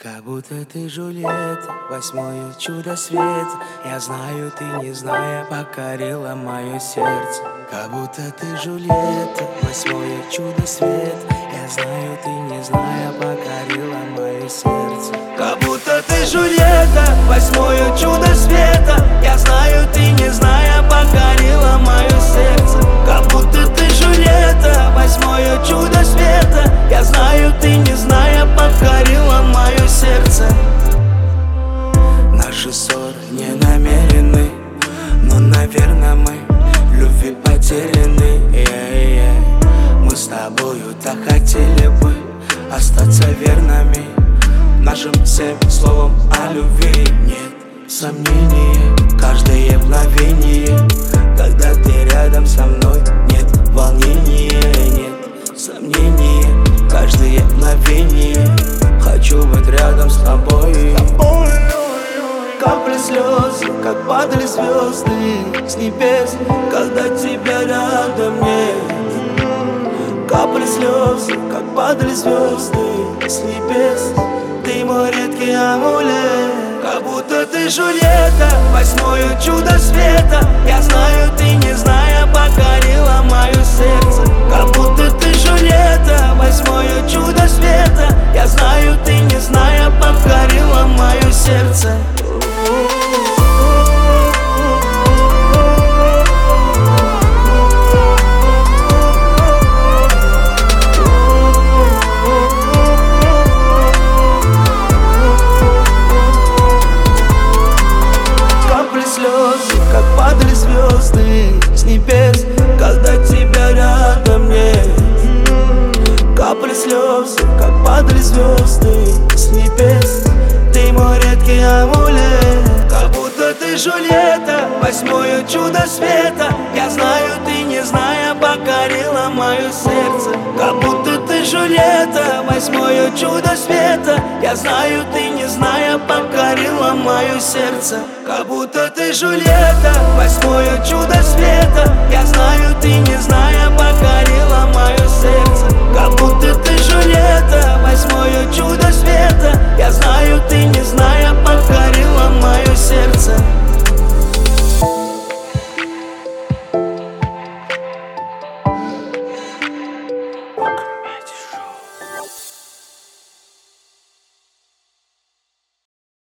Как будто ты Джульетта, восьмое чудо света. Я знаю, ты, не зная, покорила мое сердце. Как будто ты Джульетта, восьмое чудо света. Я знаю, ты, не зная, покорила мое сердце. Как будто ты Джульетта, восьмое чудо света. Я знаю, ты, не зная, покорила мое сердце. Как будто ты Джульетта, восьмое чудо света. Я знаю, ты, не зная, покорила мое сердце. Наши ссоры не намерены, но, наверное, мы любви потеряны. Мы с тобою так хотели бы остаться верными нашим всем словам о любви. Нет сомнения, каждое мгновение, когда ты рядом со мной, нет волнения. Нет сомнения, каждое мгновение, хочу быть рядом с тобой. Капли слез, как падали звезды с небес, когда тебя рядом нет. Капли слез, как падали звезды с небес, ты мой редкий амулет. Как будто ты Джульетта, восьмое чудо света. Я знаю, ты, не зная, покорила мое сердце. Как будто ты Джульетта, восьмое чудо света. Я знаю, ты, не зная, покорила мое сердце. Как падали звезды с небес, когда тебя рядом нет. Капли слез, как падали звезды с небес, ты мой редкий амулет. Как будто ты Джульетта, восьмое чудо света. Я знаю, ты, не зная, покорила мое сердце. Как будто ты Джульетта, восьмое чудо света. Я знаю, ты, не зная, покорила мое сердце. Как будто ты Джульетта, восьмое чудо света. Я знаю,